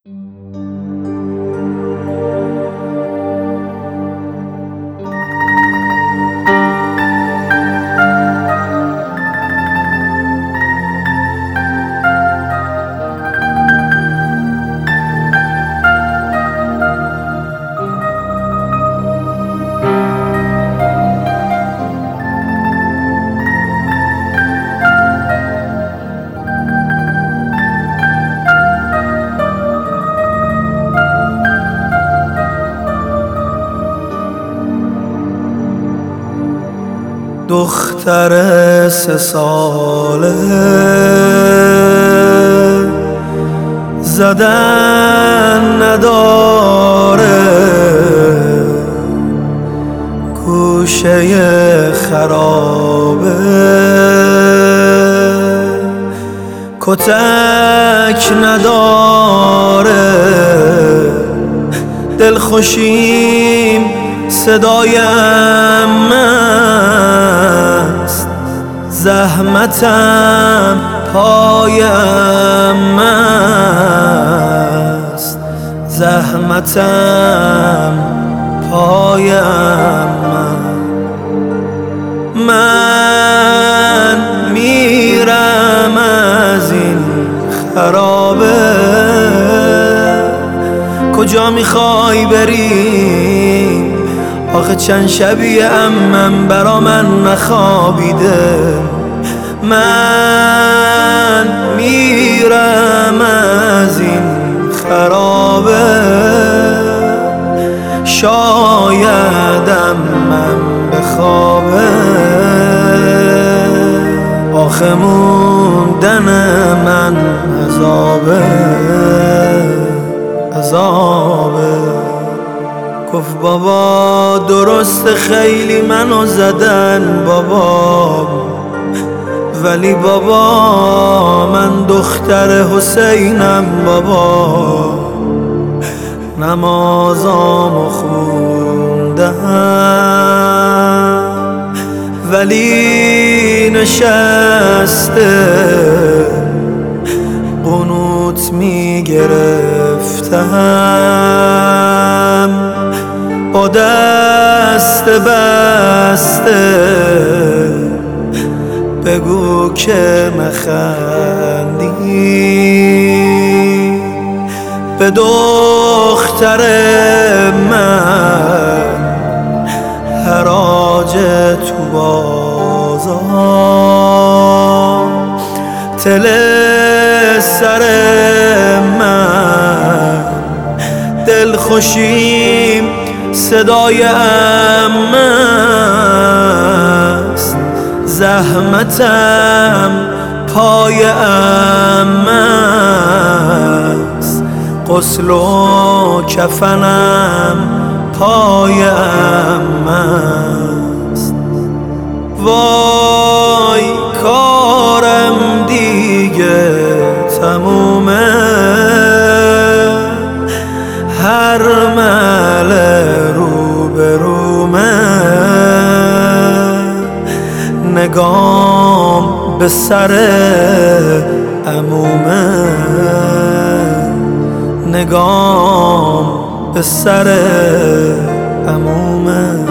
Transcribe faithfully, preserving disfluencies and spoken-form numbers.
دختر سه ساله زدن نداره، گوشه خرابه، کتک نداره، دلخوشیم صدایم است، زحمتم پایم است، زحمتم پایم. من میرم از این خرابه، کجا میخوای بریم؟ آخه چند شبیه عمم برا من نخوابیده. من میرم از این خرابه، شاید عمم بخوابه. آخه موندن من عذابه، عذابه. گفت بابا درست خیلی منو زدن بابا، ولی بابا من دختر حسینم بابا، نمازامو خوندم ولی نشسته قنوت میگرفتم، با دست بسته بگو که نخندی به دختر من، حراج تو بازار، تل سر من، دلخوشیم صدای عمم است، زحمتم پای عمم است، غسل و کفنم پای عمم است. وای کارم دیگه تمومه، هر مل رو به رومه، نگام به سر عمومه، نگام به سر عمومه.